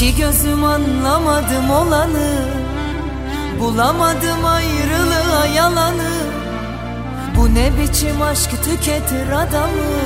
İki gözüm anlamadım olanı, bulamadım ayrılığa yalanı. Bu ne biçim aşk tüketir adamı?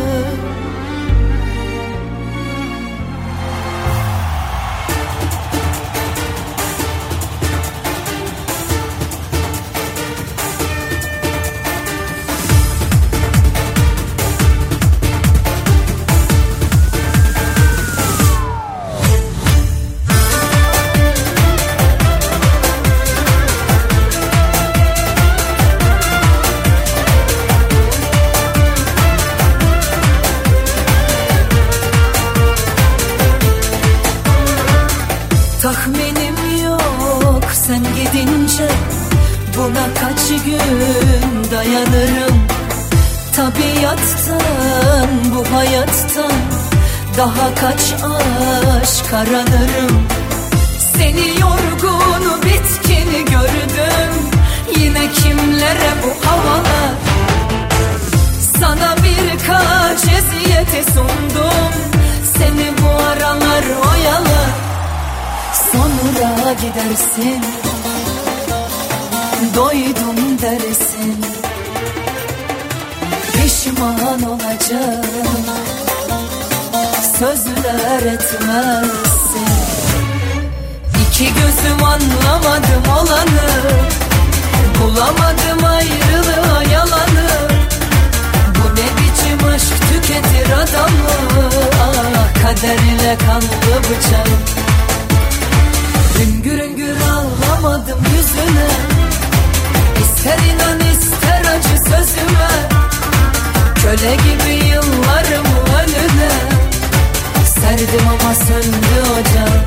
Tahminim yok sen gidince, buna kaç gün dayanırım? Tabiattan, bu hayattan daha kaç aşk aranırım? Seni yorgun bitkin gördüm, yine kimlere bu havalar? Sana birkaç eziyeti sundum, seni bu aralar oyalar. Sonra gidersin, doydum dersin, pişman olacağım, sözler etmezsin. İki gözüm anlamadım olanı, bulamadım ayrılığa yalanı. Bu ne biçim aşk tüketir adamı? Ah, kader ile kanlı bıçak. Hüngür hüngür ağlamadım yüzüne, İster inan ister acı sözüme. Köle gibi yıllarımı önüne serdim ama söndü ocağım.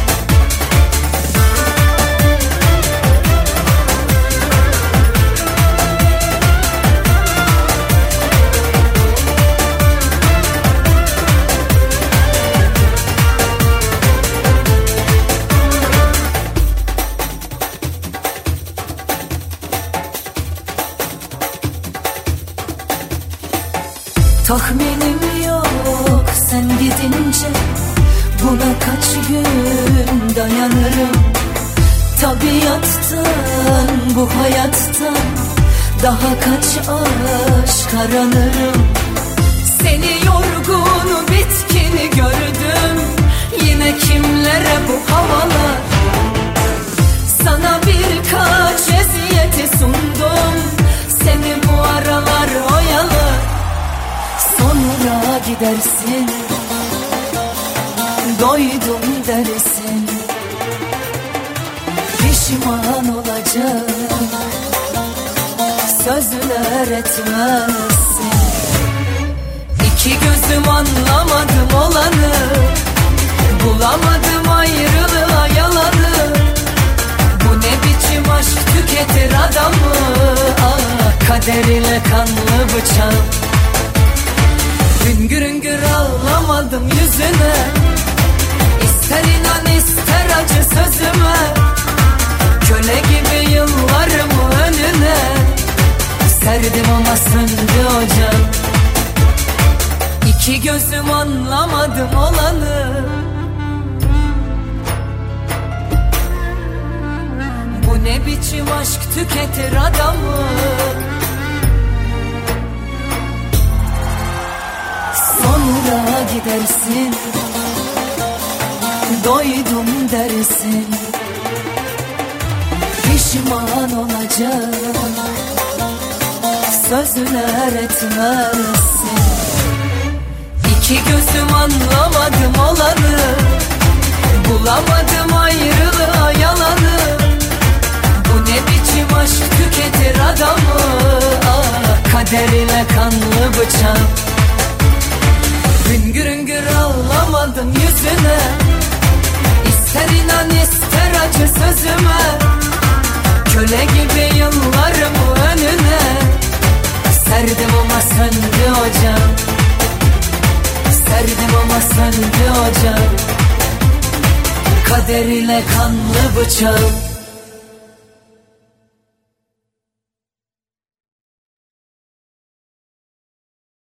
Tahminim yok sen gidince, buna kaç gün dayanırım? Tabiattan, bu hayattan daha kaç aşk aranırım? Seni yorgun bitkin gördüm, yine kimlere bu havalar? Sana birkaç eziyeti sundum, seni bu aralar oyalar. Sonra gidersin, doydum dersin, pişman olacağım, sözler etmezsin. İki gözüm anlamadım olanı, bulamadım ayrılığa yalanı. Bu ne biçim aşk tüketir adamı? Ah, kader ile kanlı bıçak. Hüngür hüngür ağlamadım yüzüne, İster inan ister acı sözüme. Köle gibi yıllarımı önüne serdim ama söndü ocağım. İki gözüm anlamadım olanı, bu ne biçim aşk tüketir adamı? Sonra gidersin, doydum dersin, pişman olacağım, sözler etmezsin. İki gözüm anlamadım olanı, bulamadım ayrılığa yalanı. Bu ne biçim aşk tüketir adamı? Ah, kader ile kanlı bıçak. Hüngür hüngür ağlamadım yüzüne, İster inan ister acı sözüme. Köle gibi yıllarımı önüne serdim ama söndü ocağım. Serdim ama söndü ocağım. Kader ile kanlı bıçağım.